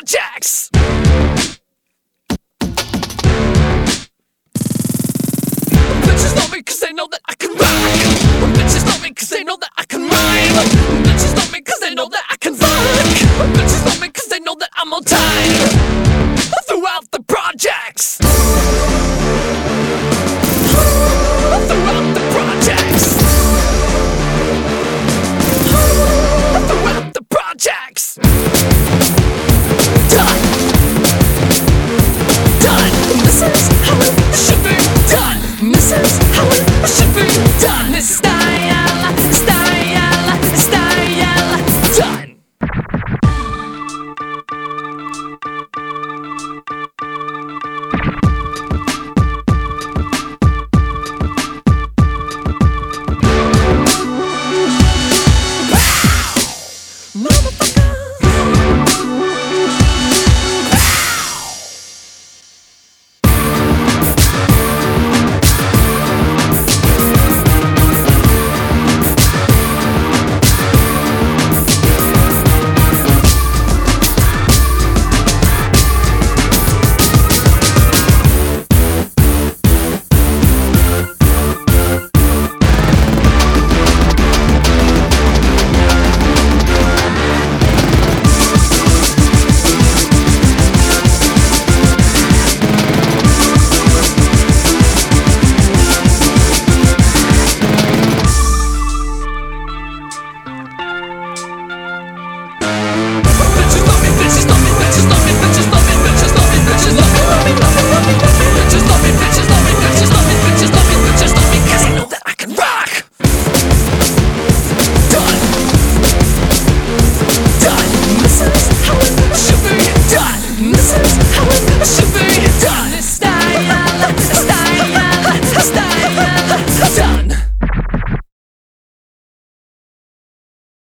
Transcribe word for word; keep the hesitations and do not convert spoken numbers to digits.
projects. Bitches love me cause they know that I can rock. Bitches love me cause they know that I can rhyme. Bitches love me cause they know that I can fuck. Bitches love me cause they know that I'm on time throughout the projects. Throughout the projects. Throughout the projects.